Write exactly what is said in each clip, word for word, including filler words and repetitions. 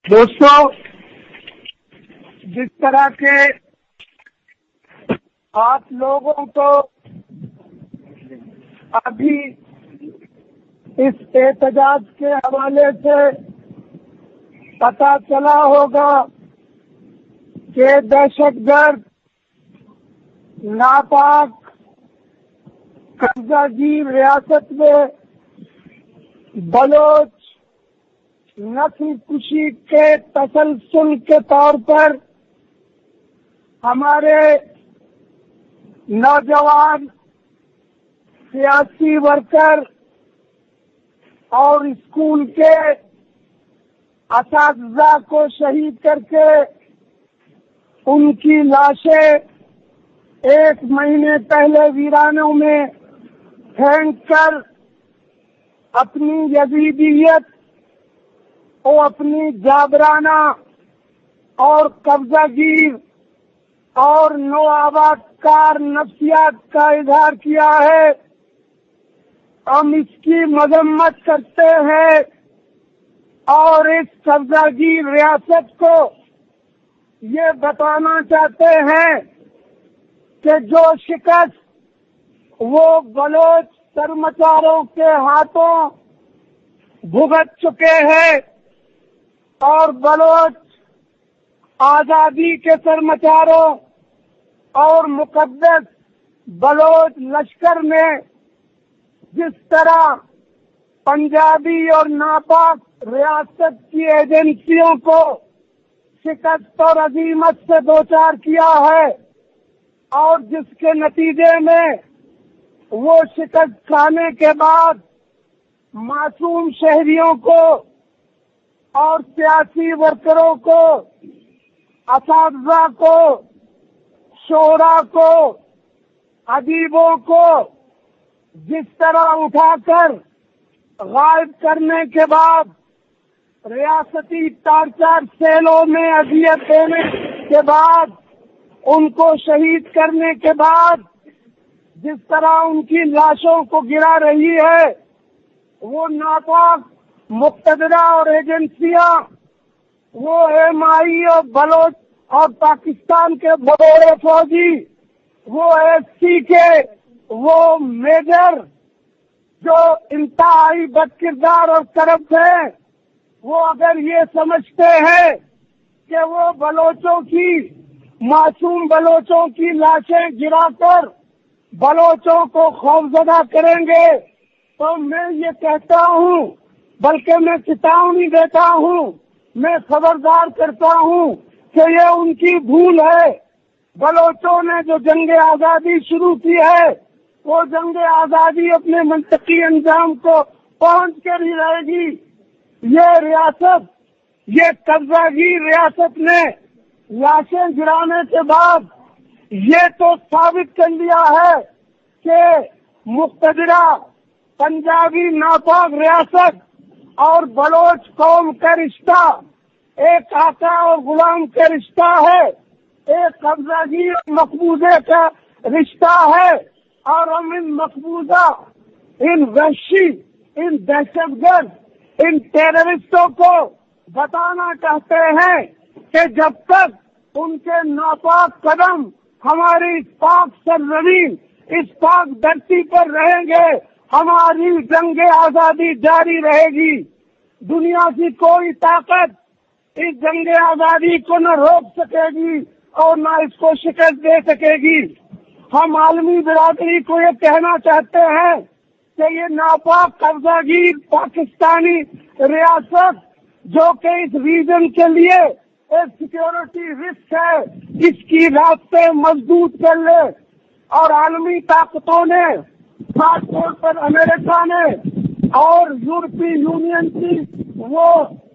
دوستو، جس طرح کے آپ لوگوں کو ابھی اس احتجاج کے حوالے سے پتہ چلا ہوگا کہ دہشت گرد ناپاک قبضہ گیر ریاست میں بلوچ نسل کشی کے تسلسل کے طور پر ہمارے نوجوان سیاسی ورکر اور اسکول کے اساتذہ کو شہید کر کے ان کی لاشیں ایک مہینے پہلے ویرانوں میں پھینک کر اپنی یزیدیت اور اپنی جابرانہ اور قبضہ گیر اور نوآباد کار نفسیات کا اظہار کیا ہے، ہم اس کی مذمت کرتے ہیں اور اس قبضہ گیر ریاست کو یہ بتانا چاہتے ہیں کہ جو شکست وہ بلوچ سرمچاروں کے ہاتھوں بھگت چکے ہیں اور بلوچ آزادی کے سرمچاروں اور مقدس بلوچ لشکر میں جس طرح پنجابی اور ناپاک ریاست کی ایجنسیوں کو شکست اور عظیمت سے دوچار کیا ہے اور جس کے نتیجے میں وہ شکست کھانے کے بعد معصوم شہریوں کو اور سیاسی ورکروں کو، اساتذہ کو، شعراء کو، ادیبوں کو جس طرح اٹھا کر غائب کرنے کے بعد ریاستی ٹارچر سیلوں میں اذیت دینے کے بعد ان کو شہید کرنے کے بعد جس طرح ان کی لاشوں کو گرا رہی ہے، وہ ناپاک مقتدرہ اور ایجنسیاں، وہ ایم آئی اور بلوچ اور پاکستان کے بڑے فوجی، وہ ایس سی کے وہ میجر جو انتہائی بد کردار اور کرپٹ ہیں، وہ اگر یہ سمجھتے ہیں کہ وہ بلوچوں کی معصوم بلوچوں کی لاشیں گرا کر بلوچوں کو خوفزدہ کریں گے تو میں یہ کہتا ہوں، بلکہ میں چیتاونی دیتا ہوں، میں خبردار کرتا ہوں کہ یہ ان کی بھول ہے۔ بلوچوں نے جو جنگ آزادی شروع کی ہے وہ جنگ آزادی اپنے منطقی انجام کو پہنچ کر ہی رہے گی۔ یہ ریاست، یہ قبضہ گیر ریاست نے لاشیں گرانے کے بعد یہ تو ثابت کر لیا ہے کہ مقتدرہ پنجابی ناپاک ریاست اور بلوچ قوم کا رشتہ ایک آقا اور غلام کا رشتہ ہے، ایک قبضہ گیر مقبوضے کا رشتہ ہے، اور ہم ان مقبوضہ، ان وحشی، ان دہشت گرد، ان ٹیررسٹوں کو بتانا چاہتے ہیں کہ جب تک ان کے ناپاک قدم ہماری اس پاک سرزمین، اس پاک دھرتی پر رہیں گے، ہماری جنگ آزادی جاری رہے گی۔ دنیا کی کوئی طاقت اس جنگ آزادی کو نہ روک سکے گی اور نہ اس کو شکست دے سکے گی۔ ہم عالمی برادری کو یہ کہنا چاہتے ہیں کہ یہ ناپاک قبضہ گیر پاکستانی ریاست جو کہ اس ریجن کے لیے ایک سیکیورٹی رسک ہے، اس کی راستے مضبوط کر لے، اور عالمی طاقتوں نے، خاص طور پر امریکہ نے اور یورپی یونین کی وہ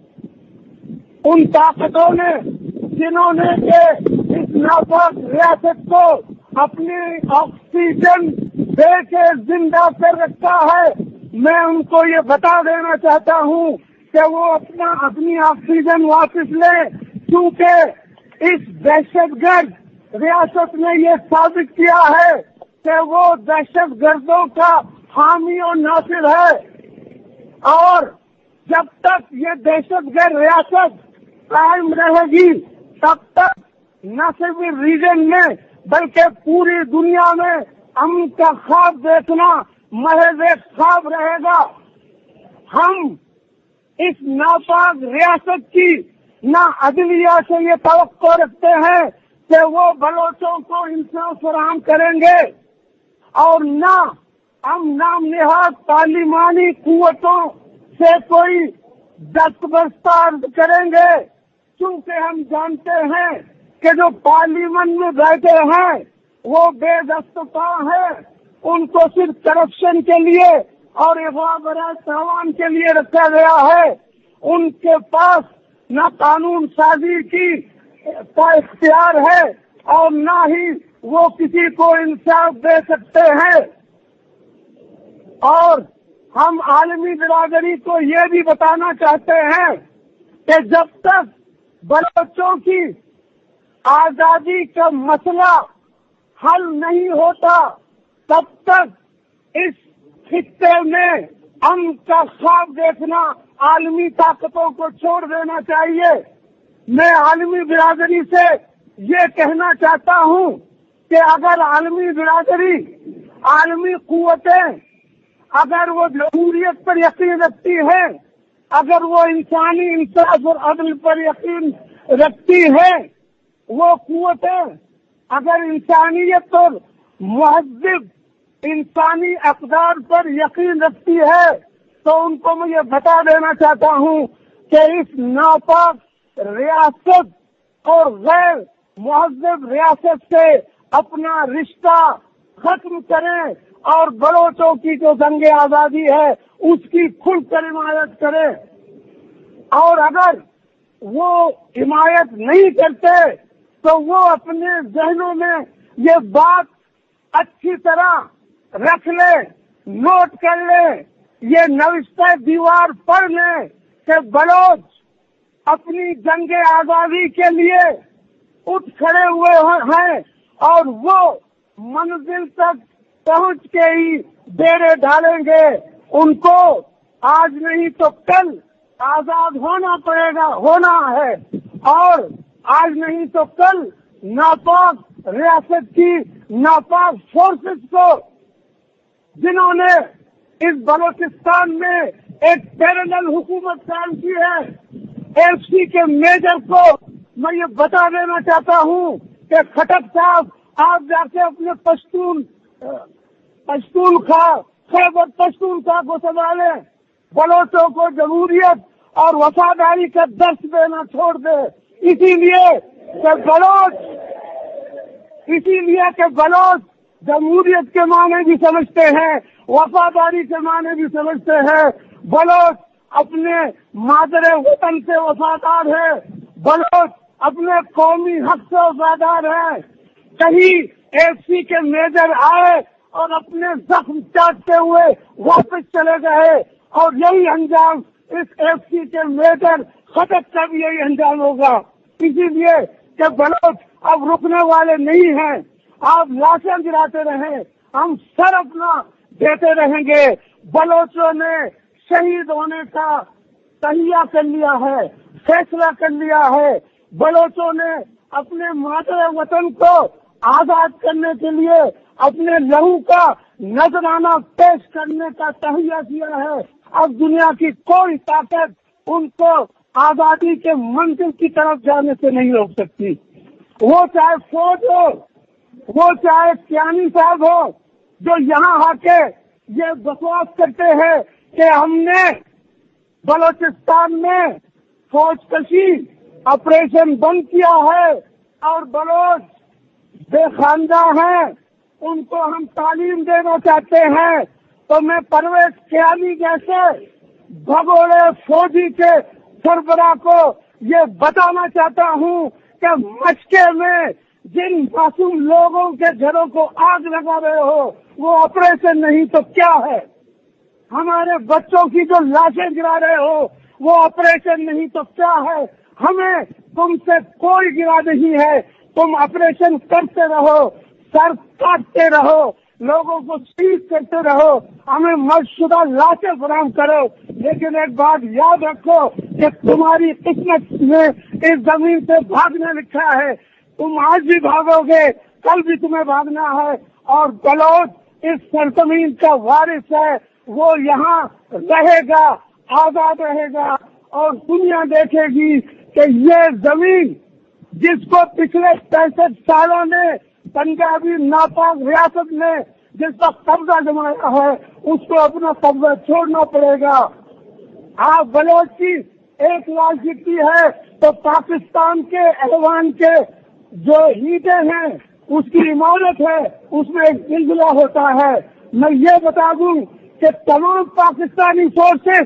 ان طاقتوں نے جنہوں نے کہ اس ناپاک ریاست کو اپنی آکسیجن دے کے زندہ کر رکھا ہے، میں ان کو یہ بتا دینا چاہتا ہوں کہ وہ اپنا اپنی آکسیجن واپس لیں، کیونکہ اس دہشت گرد ریاست نے یہ ثابت کیا ہے کہ وہ دہشت گردوں کا حامی اور ناصر ہے، اور جب تک یہ دہشت گرد ریاست कायम रहेगी तब तक न सिर्फ रीजन में बल्कि पूरी दुनिया में अमन का ख्वाब देखना महज एक ख्वाब रहेगा। हम इस नापाक रियासत की न अदलिया से ये तवक्को रखते हैं कि वो बलोचों को इंसाफ फराहम करेंगे और न हम नाम निहाद पार्लिमानी कुव्वतों से कोई दस्तबरदार करेंगे, क्योंकि हम जानते हैं कि जो पार्लियामेंट में बैठे हैं वो बेदस्तता है, उनको सिर्फ करप्शन के लिए और इख्वा तावान के लिए रखा गया है। उनके पास न कानून साजी की का इख्तियार है और न ही वो किसी को इंसाफ दे सकते हैं। और हम आलमी बिरादरी को ये भी बताना चाहते हैं कि जब तक बलोचों की आजादी का मसला हल नहीं होता तब तक इस खित्ते में अमन का ख्वाब देखना आलमी ताकतों को छोड़ देना चाहिए। मैं आलमी बिरादरी से ये कहना चाहता हूँ कि अगर आलमी बिरादरी, आलमी कुव्वतें अगर वो जमहूरियत पर यकीन रखती है, अगर वो इंसानी इंसाफ और अदल पर यकीन रखती है, वो कुव्वतें अगर इंसानियत और मुहज़्ज़िब इंसानी अक़दार पर यकीन रखती है, तो उनको मैं ये बता देना चाहता हूँ कि इस नापाक रियासत और गैर मुहज़्ज़िब रियासत से अपना रिश्ता खत्म करें और बलोचों की जो जंगे आजादी है उसकी खुलकर हिमायत करें। और अगर वो हिमायत नहीं करते तो वो अपने जहनों में ये बात अच्छी तरह रख ले, नोट कर ले, ये नविश्ता दीवार पढ़ ले कि बलोच अपनी जंगे आजादी के लिए उठ खड़े हुए हैं और वो मंजिल तक पहुंच के ही डेरे डालेंगे। उनको आज नहीं तो कल आजाद होना पड़ेगा, होना है, और आज नहीं तो कल नापाक रियासत की नापाक फोर्सेस को, जिन्होंने इस बलोचिस्तान में एक पैरेलल हुकूमत कायम की है, एफसी के मेजर को मैं ये बता देना चाहता हूँ कि खटक साहब आप जाके अपने पश्तून पश्तून खा खैबर पश्तून खा को संभाले, बलोचों को जमहूरियत और वफादारी का दर्श देना छोड़ दे। इसीलिए कि बलोच इसीलिए कि बलोच जमहूरियत के माने भी समझते हैं, वफादारी के माने भी समझते हैं। बलोच अपने मादरे वतन से वफादार है, बलोच अपने कौमी हक से वफादार है। कहीं एफसी के मेजर आए और अपने जख्म चाटते हुए वापस चले गए, और यही अंजाम इस एफसी के मेजर खटक का भी यही अंजाम होगा। इसीलिए कि बलोच अब रुकने वाले नहीं हैं। आप लाशें गिराते रहें, हम सर अपना देते रहेंगे। बलोचों ने शहीद होने का तहिया कर लिया है, फैसला कर लिया है। बलोचों ने अपने मादरे वतन को आजाद करने के लिए अपने लहू का नजराना पेश करने का तहिया किया है। अब दुनिया की कोई ताकत उनको आजादी के मंजिल की तरफ जाने से नहीं रोक सकती। वो चाहे फौज हो, वो चाहे क्यानी साहब हो, जो यहाँ आके ये बकवास करते हैं कि हमने बलोचिस्तान में फौज कशी ऑपरेशन बंद किया है और बलोच बेखानदा हैं, उनको हम तालीम देना चाहते हैं। तो मैं परवेज क्यानी जैसे भगोड़े फौजी के सरबराह को ये बताना चाहता हूँ कि मचके में जिन मासूम लोगों के घरों को आग लगा रहे हो वो ऑपरेशन नहीं तो क्या है? हमारे बच्चों की जो लाशें गिरा रहे हो वो ऑपरेशन नहीं तो क्या है? हमें तुमसे कोई गिरा नहीं है, तुम ऑपरेशन करते रहो, सर काटते रहो, लोगों को शहीद करते रहो, हमें मर्दशुदा लाशें फराहम करो, लेकिन एक बात याद रखो कि तुम्हारी किस्मत में इस जमीन से भागना लिखा है। तुम आज भी भागोगे, कल भी तुम्हें भागना है। और बलोच इस सरजमीन का वारिस है, वो यहाँ रहेगा, आजाद रहेगा और दुनिया देखेगी कि ये जमीन जिसको पिछले पैंसठ सालों में पंजाबी नापाक रियासत ने जिस पर कब्जा जमाया है, उसको अपना कब्जा छोड़ना पड़ेगा। आप बलोच की एक लाश गिरती है तो पाकिस्तान के ऐवान के जो ईंटें हैं, उसकी इमारत है, उसमें एक जिलजिला होता है। मैं ये बता दूं कि तमाम पाकिस्तानी फोर्सेस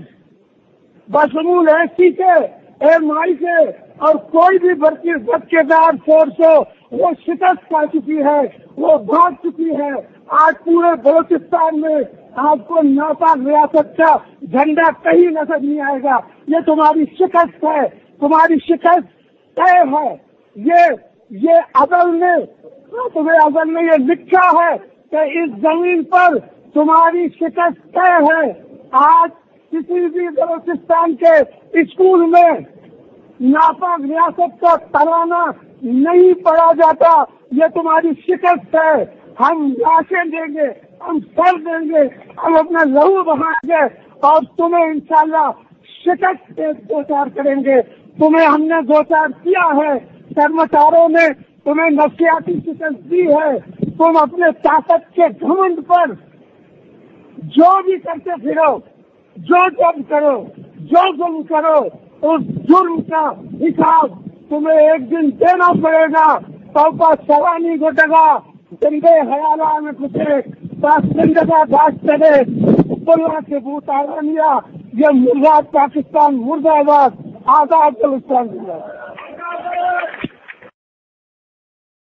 बशमूल एसी के, एम आई के और कोई भी बरकेदार फोर्स हो, वो शिकस्त खा चुकी है, वो भाग चुकी है। आज पूरे बलोचिस्तान में आपको नापाक रियासत का झंडा कहीं नजर नहीं आएगा। ये तुम्हारी शिकस्त है, तुम्हारी शिकस्त तय है। ये ये अदल ने तुम्हें अदल ने ये लिखा है कि इस जमीन पर तुम्हारी शिकस्त तय है। आज किसी भी बलोचिस्तान के स्कूल में नापाक रियासत का तराना नहीं पढ़ा जाता, ये तुम्हारी शिकस्त है। हम लाशें देंगे, हम सर देंगे, हम अपना लहू बहाएंगे और तुम्हें इंशाल्लाह शिकस्त से दो चार करेंगे। तुम्हें हमने दो चार किया है, कर्मचारों ने तुम्हें नफसियाती शिकस्त दी है। तुम अपने ताकत के घमंड पर जो भी करते फिरो, जो जब करो, जो जुर्म करो, उस जुर्म का हिसाब तुम्हें एक दिन देना पड़ेगा। तौबा सवानी घुटेगा, जिंदे हयाला में घुसे, जिंदगा दाश्त करे, बुल्ला के बूत आरानिया, ये मुर्दाबाद पाकिस्तान, मुर्दाबाद, आजाद बलूचिस्तान।